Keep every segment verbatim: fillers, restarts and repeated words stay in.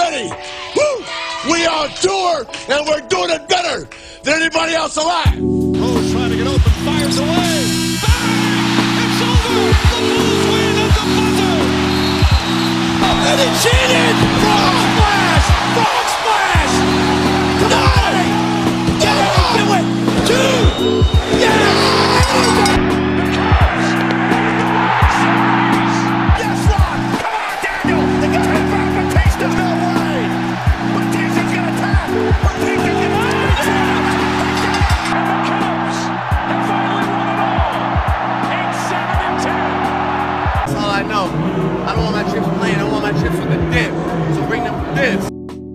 ready. Woo! We are on tour, and we're doing it better than anybody else alive. Rose trying to get open, fires away. Bang! It's over. The Blues win at the buzzer. And he cheated. Frog splash. Frog splash. Come on. Get it on. Do it. Two. Yes. Yes, Ron. Come on, Daniel. They got him back. Batista's no way. Batista's going to tap. Batista's going to tap. I know. I don't want my chips plain. I want my chips with the dip. So bring them dips.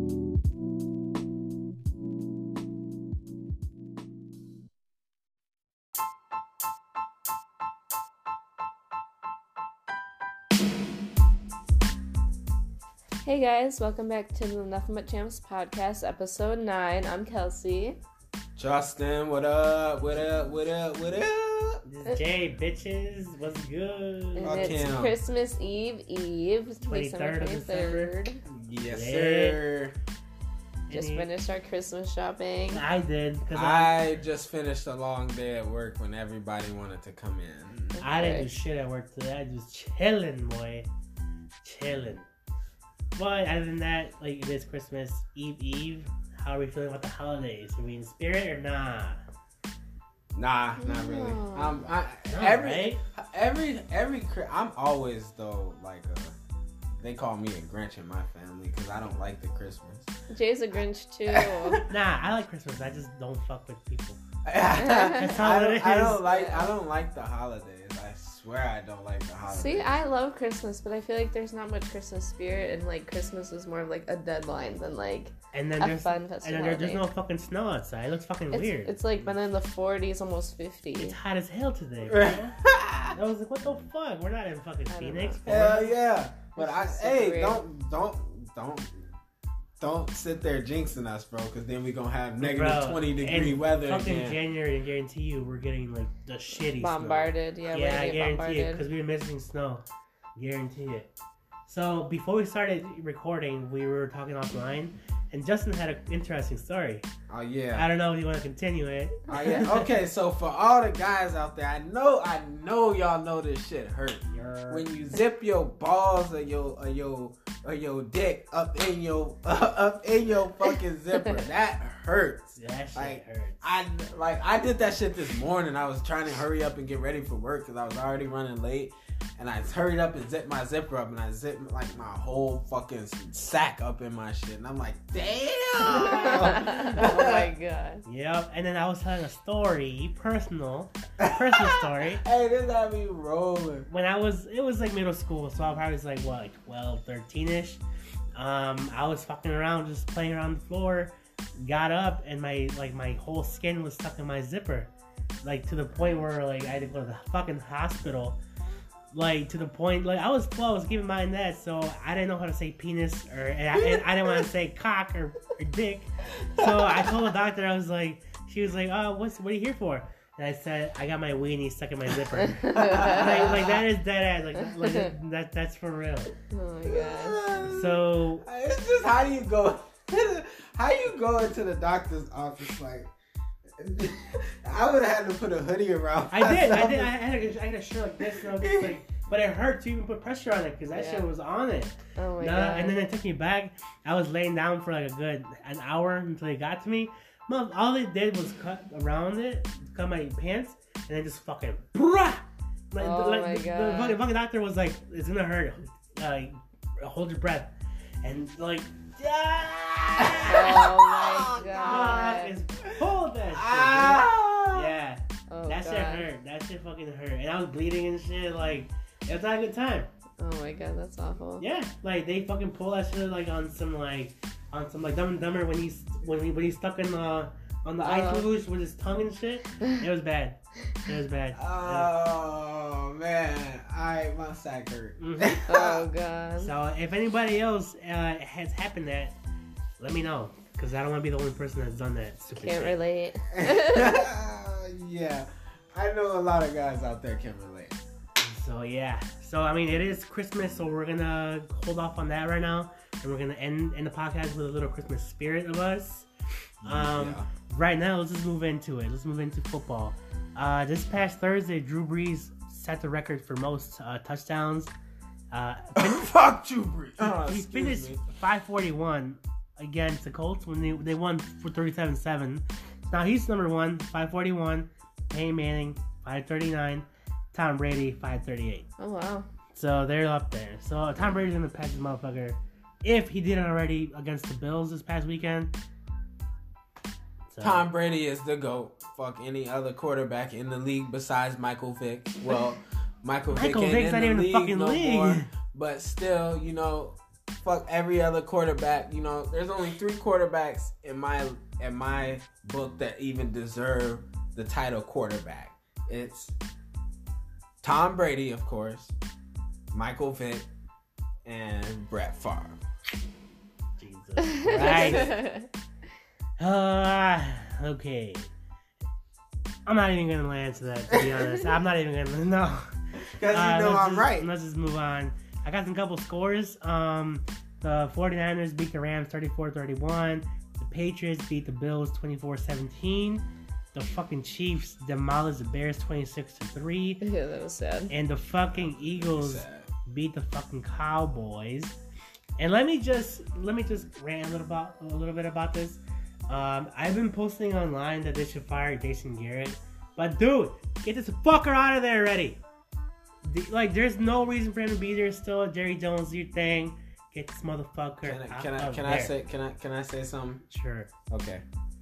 Hey guys, welcome back to the Nothing But Champs podcast, episode nine. I'm Kelsey. Justin, what up? What up? What up? What up? This is Jay, bitches. What's good? And Okay. it's Christmas Eve Eve, twenty-third of December. Yes, Yeah. sir. Just Any- finished our Christmas shopping. I did. Cause I, I just finished a long day at work when everybody wanted to come in. I didn't do shit at work today. I just chilling, boy. Chilling. But other than that, like it is Christmas Eve Eve. How are we feeling about the holidays? Are we in spirit or nah? Nah, not really. No. Um, I, No, every, right? every, every, Chri- I'm always though like a. They call me a Grinch in my family because I don't like the Christmas. Jay's a Grinch too. Nah, I like Christmas. I just don't fuck with people. That's all I it don't, I is. don't like. I don't like the holidays. I swear I don't like the holidays. See, I love Christmas, but I feel like there's not much Christmas spirit, and like Christmas is more of like a deadline than like And then a there's fun and festive then there, there's holiday. no fucking snow outside. It looks fucking It's, weird. it's like been in the forties, almost fifty. It's hot as hell today, bro. I was like, what the fuck? We're not in fucking I don't Phoenix. know. Hell yeah! But It's I, just super hey, weird. don't, don't, don't, don't sit there jinxing us, bro. Because then we gonna have negative Bro, twenty degree and weather fucking again. January, I guarantee you, we're getting like the shitty Bombarded, yeah, Snow. we're Yeah, gonna I get guarantee it bombarded. because we were missing snow. Guarantee it. So before we started recording, we were talking offline, and Justin had an interesting story. Oh I yeah. don't know if you want to continue it. Oh yeah. Okay, so for all the guys out there, I know, I know y'all know this shit hurt. Your- When you zip your balls or your or your or your dick up in your up in your fucking zipper, that hurts. that shit like, hurts. I like I did that shit this morning. I was trying to hurry up and get ready for work because I was already running late, and I hurried up and zipped my zipper up, and I zipped like my whole fucking sack up in my shit, and I'm like, damn. Oh my god. Yep. And then I was telling a story, personal, personal story. Hey, this got me rolling. When I was, it was like middle school, so I probably was like, what, like twelve, thirteen-ish. Um, I was fucking around, just playing around the floor, got up, and my, like, my whole skin was stuck in my zipper. Like, to the point where, like, I had to go to the fucking hospital. Like, to the point, like, I was twelve, I was giving mine that, so I didn't know how to say penis, or, and I, and I didn't want to say cock or, or dick. So I told the doctor, I was like, she was like, oh, what's, what are you here for? And I said, I got my weenie stuck in my zipper. like, like, that is dead ass. Like, like that, that, that's for real. Oh my god. So, It's just how do you go? How you go into the doctor's office like? I would have had to put a hoodie around. I did, I myself. did, I had a, I had a shirt like this, you know, just like, but it hurt to even put pressure on it because that Yeah. shit was on it. Oh my Nah, god. and then they took me back. I was laying down for like a good an hour until they got to me. Mom, all they did was cut around it, cut my pants, and then just fucking brah! Like, Oh like, my the, God. The fucking, fucking doctor was like, "It's gonna hurt. Uh, hold your breath," and like, Oh my god. Just pull that shit. Ah! Yeah, Oh that god. shit hurt. That shit fucking hurt, and I was bleeding and shit. Like, it was not a good time. Oh my god, that's awful. Yeah, like they fucking pull that shit like on some like on some like Dumb and Dumber when he's when he when he's stuck in the on the ice Uh. luge with his tongue and shit. It was bad. It was bad. Yeah. Oh man, I my sack hurt. Mhm. Oh god. So if anybody else uh, has happened that, let me know because I don't want to be the only person that's done that. Stupid Can't shit. relate. Yeah, I know a lot of guys out there can relate. So yeah. So I mean, it is Christmas, so we're gonna hold off on that right now. and we're gonna end end the podcast with a little Christmas spirit of us. Um, Yeah. Right now, let's just move into it. Let's move into football. Uh, this past Thursday, Drew Brees set the record for most uh, touchdowns. Uh, Fuck Drew Brees. Oh, he excuse finished me. five forty-one against the Colts when they they won for thirty-seven seven. Now he's number one, five forty-one. Peyton Manning, five thirty-nine. Tom Brady, five thirty-eight. Oh, wow. So they're up there. So Tom Brady's gonna pass this motherfucker if he didn't already against the Bills this past weekend. So, Tom Brady is the GOAT. Fuck any other quarterback in the league besides Michael Vick. Well, Michael, Michael Vick Vick's ain't not in even the in league the fucking no league. more. But still, you know, fuck every other quarterback. You know, there's only three quarterbacks in my in my book that even deserve the title quarterback. It's Tom Brady, of course, Michael Vick, and Brett Favre. Jesus Christ. Uh, okay. I'm not even gonna answer that, to be honest. I'm not even gonna no. Because you Uh, know let's I'm just, right. Let's just move on. I got some couple scores. Um, the 49ers beat the Rams thirty-four thirty-one. The Patriots beat the Bills twenty-four seventeen. The fucking Chiefs demolished the Bears twenty-six to three. Yeah, that was sad. And the fucking Eagles Sad. beat the fucking Cowboys. And let me just let me just rant a little about a little bit about this. Um, I've been posting online that they should fire Jason Garrett, but dude, get this fucker out of there already. The, like, there's no reason for him to be there still. Jerry Jones, do your thing. Get this motherfucker Can I out can I of can there. I say can I can I say something? Sure. Okay.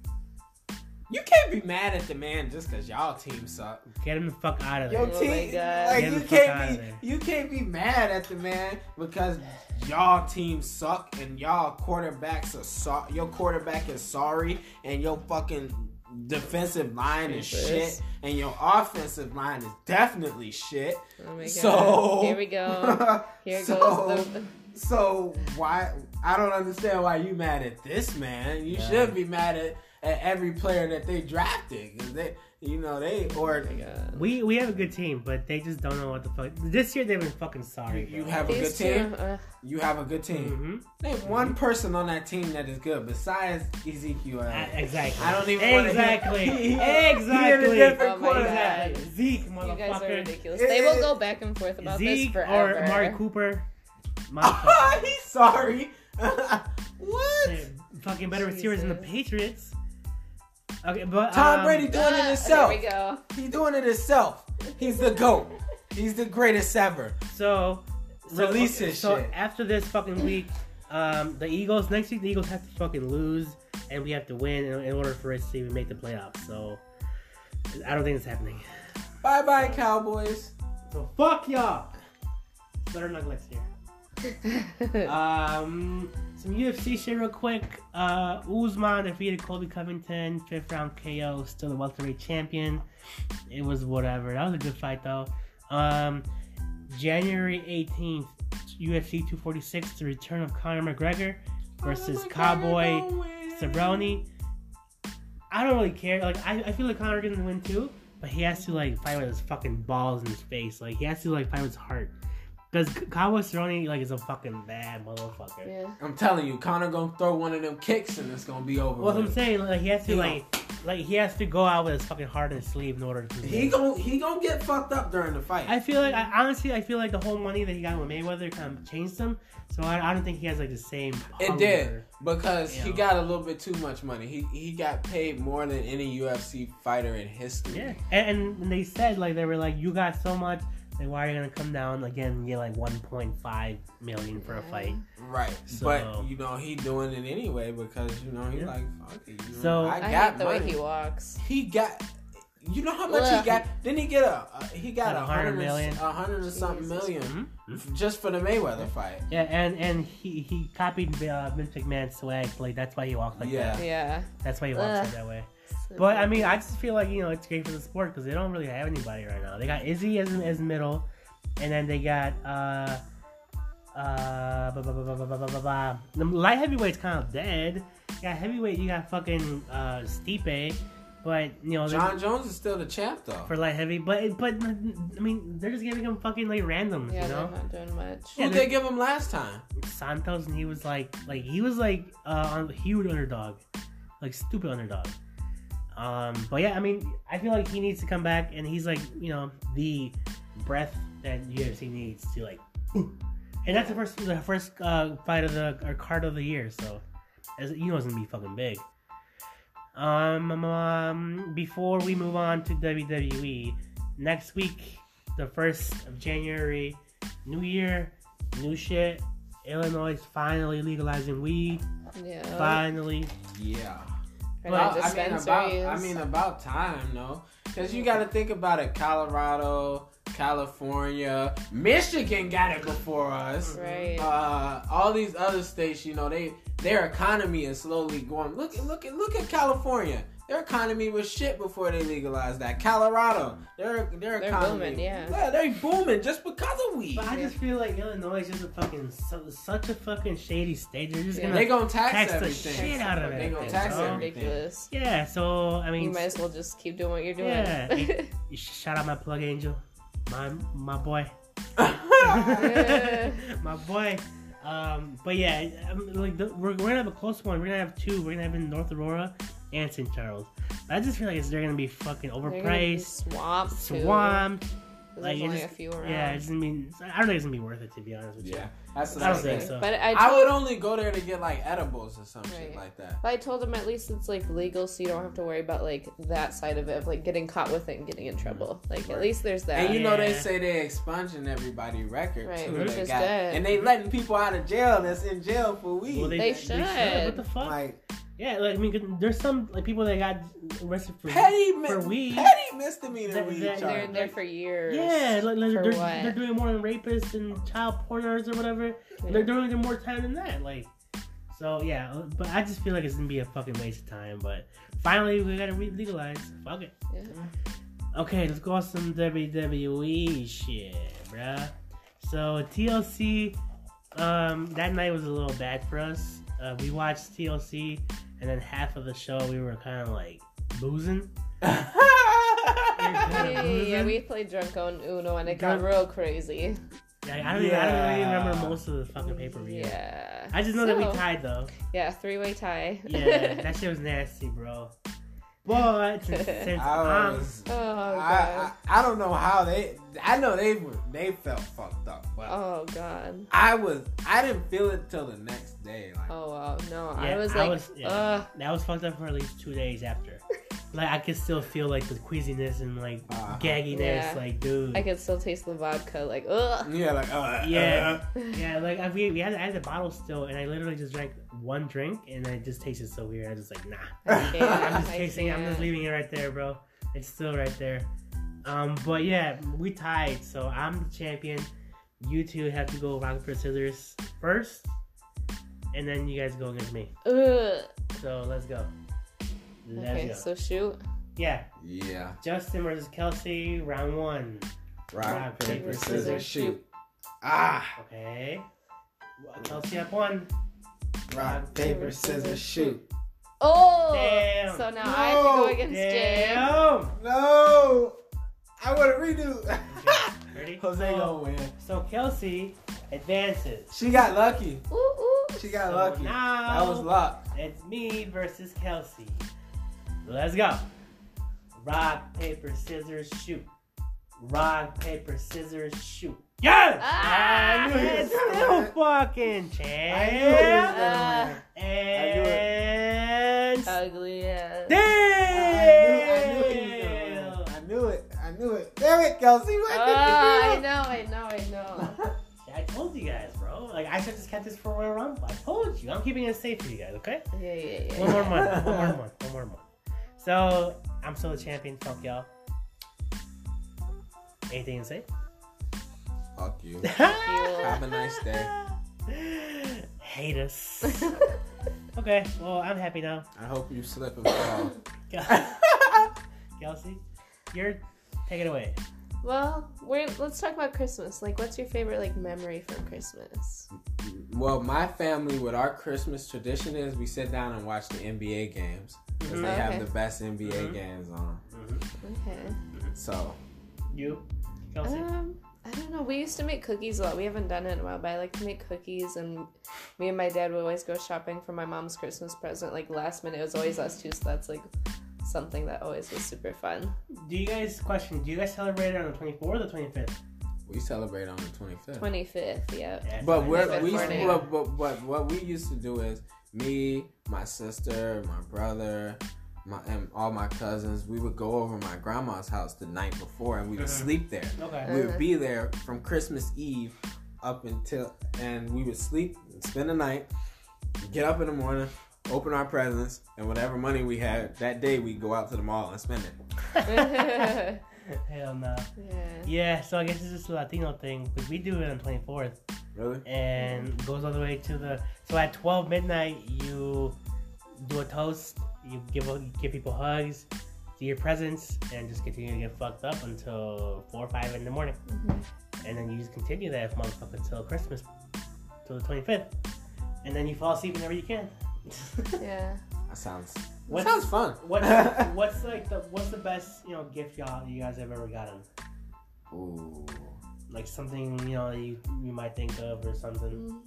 You can't be mad at the man just because y'all team suck. Get him the fuck out of there. Your Oh my team, God. like Get you the fuck outta can't there. be, you can't be mad at the man because y'all team suck and y'all quarterbacks are so, your quarterback is sorry and your fucking defensive line is Jesus. shit and your offensive line is definitely shit. Oh my god. So Here we go. Here so, goes the. So why? I don't understand why you mad at this man. You Yeah. should be mad at, at every player that they drafted. 'Cause they, you know, they or Oh my god. We we have a good team, but they just don't know what the fuck. This year they've been fucking sorry. you, you bro. have a good These team. two, uh, You have a good team. Mhm. Name one person on that team that is good besides Ezekiel. Uh, Elliott. exactly. I don't even wanna exactly. hear- he- he- exactly. he in a different Oh my quarterback. God. Zeke, you guys are motherfucker. ridiculous. They will go back and forth about Zeke this or forever. Amari Cooper. Ah, Motherfucker. he's sorry. what? They're fucking better receivers than the Jesus. Patriots. Okay, but Tom um, Brady doing it Ah, himself. There we go. He's doing it himself. He's the GOAT. He's the greatest ever. So, so Release okay, his so shit. after this fucking week, um, the Eagles next week the Eagles have to fucking lose, and we have to win in, in order for us to even make the playoffs. So, I don't think it's happening. Bye bye, Cowboys. So fuck y'all. Better luck next year. Um, some U F C shit real quick. Uh, Usman defeated Colby Covington, fifth round K O, still the welterweight champion. It was whatever. That was a good fight though. Um, January eighteenth, U F C two forty-six, the return of Conor McGregor versus Cowboy Cerrone. I don't really care. Like, I, I feel like Conor gonna win too, but he has to like fight with his fucking balls in his face. Like, he has to like fight with his heart. Because Cowboy Cerrone like is a fucking bad motherfucker. Yeah. I'm telling you, Conor gonna throw one of them kicks and it's gonna be over. Well, what I'm with. saying, like he has to He like, like he has to go out with his fucking heart in his sleeve in order to. He gon' he gonna get fucked up during the fight. I feel like, I, honestly, I feel like the whole money that he got with Mayweather kind of changed him. So I, I don't think he has like the same. It hunger. did because he Yeah. got a little bit too much money. He he got paid more than any U F C fighter in history. Yeah, and, and they said like they were like, you got so much. Like, why are you gonna come down again and get like one point five million for a fight? Right, So- but you know he doing it anyway because you know he Yeah. like fuck it. You know, So- I I got hate the money. way he walks. He got. You know how much Ugh. he got? Didn't he get a? Uh, he got Got a a hundred hundred million. million, a hundred and something Jesus. million Mhm. just for the Mayweather fight. Yeah, and and he he copied uh, Vince McMahon's swag. Like that's why he walks like Yeah. that. Yeah. That's why he walks Ugh. like that way. So But I mean, I just feel like, you know, it's great for the sport because they don't really have anybody right now. They got Izzy as as middle, and then they got uh uh blah, blah, blah, blah, blah, blah, blah, blah. The light heavyweight's kind of dead. You got heavyweight, you got fucking uh Stipe, But you know, John Jones is still the champ though. for light heavy. But but I mean, they're just giving him fucking like randoms, Yeah, you know. they're not doing much. Who Yeah, did they give him last time? Santos, and he was like like he was like uh, a huge underdog, like stupid underdog. Um, but yeah, I mean, I feel like he needs to come back, and he's like, you know, the breath that U F C needs to like, and that's the first the first uh, fight of the or card of the year, so as you know, it's gonna be fucking big. Um, um, before we move on to W W E, next week, the first of January, New Year, new shit. Illinois is finally legalizing weed. Yeah. Finally. Yeah. Or Well, like I mean about dispensaries. I mean about time, no? Because you got to think about it. Colorado, California, Michigan got it before us. Right. Uh, all these other states, you know, they their economy is slowly going. Look at look at look at California. Their economy was shit before they legalized that. Colorado, their their They're economy, booming, yeah. yeah, they're booming just because of weed. But I just feel like Illinois is just a fucking su- such a fucking shady state. They're just Yeah. gonna They gonna tax, tax the everything. shit out of They it. gonna It's tax so everything. ridiculous. yeah. So I mean, You might as well just keep doing what you're doing. Yeah. shout out my plug angel, my my boy, Yeah. my boy. Um, but yeah, um, like the, we're, we're gonna have a close one. We're gonna have two. We're gonna have in North Aurora and Saint Charles. But I just feel like it's, they're gonna be fucking They're gonna be overpriced, swamped. too. swamped. 'Cause Like there's it only just, a few around. yeah, it's gonna be. I don't think it's gonna be worth it to be honest with you. Yeah, that's the I don't same think thing. so. But I, I told, would only go there to get like edibles or some shit Right. like that. but I told him at least it's like legal, so you don't have to worry about like that side of it, of like getting caught with it and getting in trouble. Like at least there's that. And you know they Yeah. say they expunging everybody record Right, too. which They is got- good. And they letting people out of jail that's in jail for weed. Well, They should. What the fuck? like Yeah, like I mean, 'cause there's some like people that got arrested for petty, for mi- weed. petty misdemeanor That- weed that- they're charge. in there for years. Yeah, like, like For they're, what? they're doing more than rapists and child porners or whatever. They're doing more time than that. Like, so yeah. But I just feel like it's gonna be a fucking waste of time. But finally, we gotta re- legalize. Fuck it. Yeah. Okay, let's go on some W W E shit, bruh. So T L C, um, that night was a little bad for us. Uh, we watched T L C, and then half of the show we were kind of like boozing. Yeah, yeah, yeah, we played Drunk on Uno and it got Drunk- real crazy. Like, I don't even, I don't really Yeah. remember most of the fucking pay per view. Yeah. I just know that we So, tied though. Yeah, three way tie. Yeah, that shit was nasty, bro. But since, since I I'm, was. Oh god. I, I I don't know how they. I know they were. They felt fucked up, but Oh god. I was. I didn't feel it till the next day. Like Oh wow. No, yeah, I was like, yeah, ugh. that was fucked up for at least two days after. Like I could still feel like the queasiness and like Uh-huh. gagginess, Yeah. like dude. I could still taste the vodka. Like, ugh. yeah, like uh, Yeah, uh, yeah, like I, we, we had, I had the bottle still, and I literally just drank one drink, and it just tasted so weird. I was just like, nah. I can't. I'm just I tasting. I'm just can't. leaving it right there, bro. It's still right there. Um, but yeah, we tied, so I'm the champion. You two have to go rock paper scissors first, and then you guys go against me. Ugh. So let's go. Let's Okay, go. so shoot. Yeah, yeah. Justin versus Kelsey, round one. Rock, Rock, paper, paper, scissors, scissors, shoot. Ah. Okay. Kelsey up one. Rock, paper, scissors, shoot. Oh. Damn. So now I have to go No. against Jay. Damn. No. I want to redo. Ready? Jose So- gonna win. So Kelsey advances. She got lucky. Ooh, ooh. She got So lucky. now- That was luck. It's me versus Kelsey. Let's go. Rock, paper, scissors, shoot. Rock, paper, scissors, shoot. Yes! Ah! And it's still fucking I knew it was champ. gonna win. And Ugly ass. damn! I knew, I knew he was gonna win. I knew it. I knew it. Damn it, Kelsey. What did Ah, I you do? know, I know, I know. I told you guys, bro. Like I should have just kept this for one run. I told you. I'm keeping it safe for you guys, okay? Yeah, yeah, yeah. One more month. One more month. One more month. So I'm still the champion. Fuck y'all. Anything to say? Fuck you. You. Have a nice day. Hate us. Okay. Well, I'm happy now. I hope you slip and fall. Kelsey, you're take it away. Well, we're let's talk about Christmas. Like, what's your favorite like memory from Christmas? Well, my family, what our Christmas tradition is, we sit down and watch the N B A games. because Mhm. they Okay. have the best N B A Mhm. games on. Okay. So You, Kelsey? Um, I don't know. We used to make cookies a lot. We haven't done it in a while, but I like to make cookies, and me and my dad would always go shopping for my mom's Christmas present. Like last minute, it was always us two, so that's like something that always was super fun. Do you guys question? Do you guys celebrate it on the twenty-fourth or the twenty-fifth? we celebrate on the twenty-fifth. twenty-fifth, yeah. Yeah, But we're, twenty-fifth we morning. but, but, but what we used to do is me, my sister, my brother, my and all my cousins, we would go over my grandma's house the night before and we would Mhm. sleep there. Okay. We would be there from Christmas Eve up until, and we would sleep, spend the night, get up in the morning, open our presents, and whatever money we had that day, we'd go out to the mall and spend it. Hell no. Yeah. Yeah, so I guess it's just a Latino thing, because we do it on the twenty-fourth, Really? and goes all the way to the. So at twelve midnight, you do a toast, you give you give people hugs, do your presents, and just continue to get fucked up until four or five in the morning, Mhm. and then you just continue that motherfucker until Christmas, till the twenty-fifth, and then you fall asleep whenever you can. Yeah. That sounds, that What's- sounds fun. What's what's like the what's the best you know gift y'all you guys have ever gotten? Ooh. Like something you know you you might think of or something.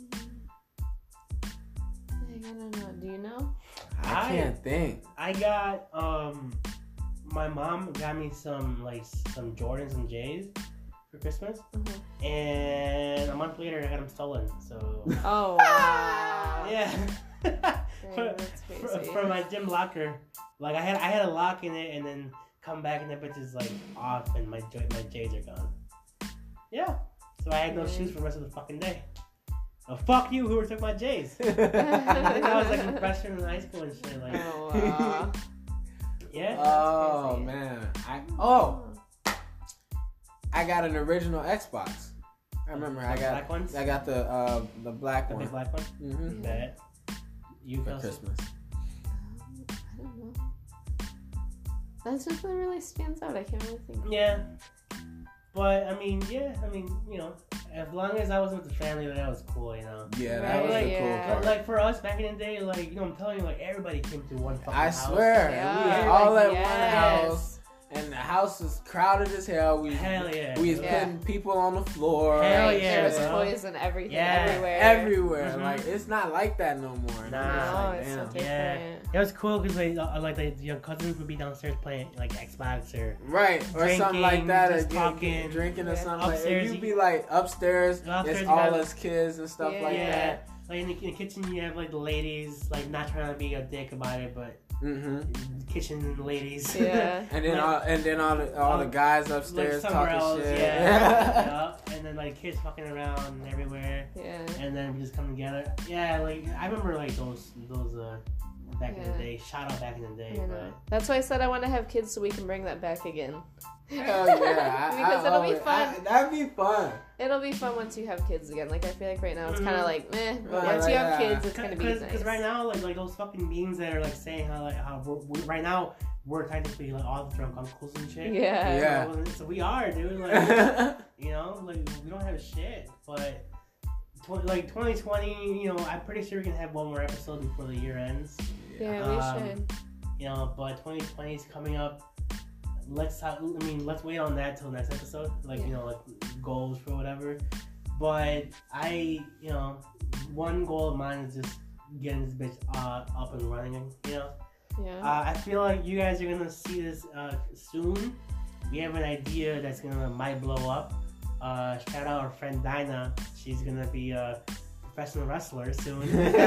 Mm. I don't know. Do you know? I I- can't think. I got um my mom got me some like some Jordans and J's for Christmas, Mhm. and a month later I got them stolen. So Oh wow. yeah, Dang, for, that's for, crazy. for my gym locker, like I had I had a lock in it, and then come back and the bitch is like off, and my jo- my J's are gone. Yeah, so I had no Mm. shoes for the rest of the fucking day. Oh, fuck you, whoever took my J's. I think I was like a freshman in high school and shit. Like, Oh wow. yeah. Oh crazy. man. I oh I got an original Xbox. I remember I The got black ones? I got the uh the black The one. big black one. Mm-hmm. Bet. You For Kelsey? Christmas. I don't know. That's just what really stands out. I can't really think. Yeah. But I mean, yeah, I mean, you know, as long as I was with the family, that was cool, you know. Yeah, that Right, was the yeah. cool But part. like for us back in the day, like you know, I'm telling you, like everybody came to one fucking I house. swear, Yeah. we was all at Yes. one house, and the house was crowded as hell. We Hell yeah. we was Yeah. putting people on the floor. Hell Right, yeah, there was bro. toys and everything Yeah. everywhere. Everywhere, Mhm. like it's not like that no more. And I'm Nah. just No, like, it's so damn. different. Yeah. It was cool because like, uh, like the young cousins would be downstairs playing like Xbox or Right, or something like Drinking, that, or just get- talking. get- drinking or Yeah. something. Like, Upstairs, if you you- be like upstairs, Upstairs it's you all got- us kids and stuff Yeah. like yeah. that. Like in the, in the kitchen, you have like the ladies, like not trying to be a dick about it, but Mm-hmm. kitchen ladies. Yeah. And then Like- all and then all the all the Um, guys upstairs like somewhere talking else, shit. yeah. yeah. And then like kids fucking around everywhere, Yeah. and then we just come together. Yeah, like I remember like those those uh back in Yeah. the day, shout out back in the day. I know. But That's why I said I want to have kids so we can bring that back again. Hell yeah! I, Because I it'll be always- fun. I- that'd be fun. It'll be fun once you have kids again. Like I feel like right now it's kind Mhm. of like meh. Right, Once you have yeah. kids, it's gonna be Because nice. right now, like like those fucking memes that are like saying how like how we're, we right now we're technically like all the drunk uncles and shit. Yeah. Yeah. So, so we are, dude. Like you know, like we don't have shit, but. tw- Like twenty twenty, you know, I'm pretty sure we can have one more episode before the year ends. Yeah, we Um, should. You know, but twenty twenty is coming up. Let's have, I mean, let's wait on that till next episode. Like, you know, like goals for whatever. But I, you know, one goal of mine is just getting this bitch uh, up and running. You know, Yeah. uh, I feel like you guys are gonna see this uh, soon. We have an idea that's gonna might blow up. Uh, shout out our friend Dinah. She's gonna be a professional wrestler soon.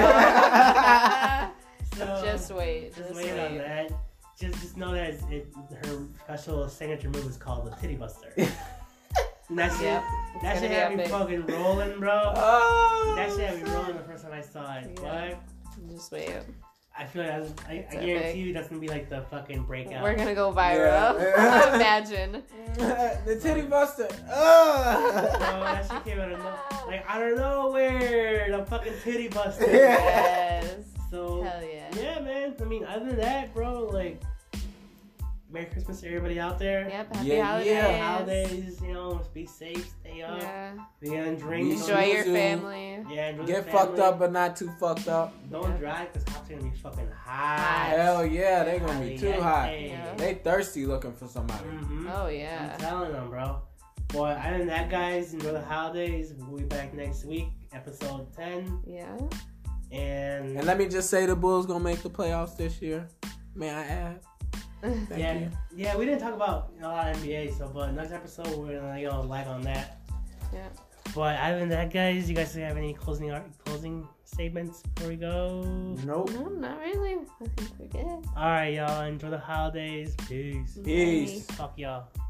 So, just wait. just Just wait wait. on that. Just just know that it's, it, her special signature move is called the Titty Buster. And that shit, Yep. that gonna shit be had me epic. fucking rolling, bro. Oh, That shit had me rolling the first time I saw it. Yeah. But Just wait. I feel like I, was, I, It's I guarantee epic. you that's gonna be like the fucking breakout. We're gonna go viral. Yeah. Imagine. the titty buster. Bro, Oh. that shit came out of no, like out of nowhere. The fucking Titty Buster. Yes. So Hell yeah. yeah, man. I mean, other than that, bro, like. Merry Christmas to everybody out there. Yep. Happy Yeah, holidays. yeah. Holidays, you know, know, be safe, stay up. Yeah. Be gonna drink. Enjoy don't- your Snooze. family. Yeah, enjoy Get the fucked family. up, but not too fucked up. Don't Yeah. drive because cops are gonna be fucking hot. Hell yeah, they gonna be too Yeah. hot. Yeah. They thirsty looking for somebody. Mm-hmm. Oh I'm yeah. telling them, bro. Boy, other than that, guys, enjoy the holidays. We'll be back next week, episode ten. Yeah. And, And let me just say the Bulls gonna make the playoffs this year. May I add? Thank yeah, you. yeah, we didn't talk about a lot of N B A, so but next episode we're gonna you know lag on that. Yeah. But other than that, guys, you guys have any closing art, closing statements before we go? Nope. No, not really. I think we're good. All right, y'all. Enjoy the holidays. Peace. Peace. Fuck y'all.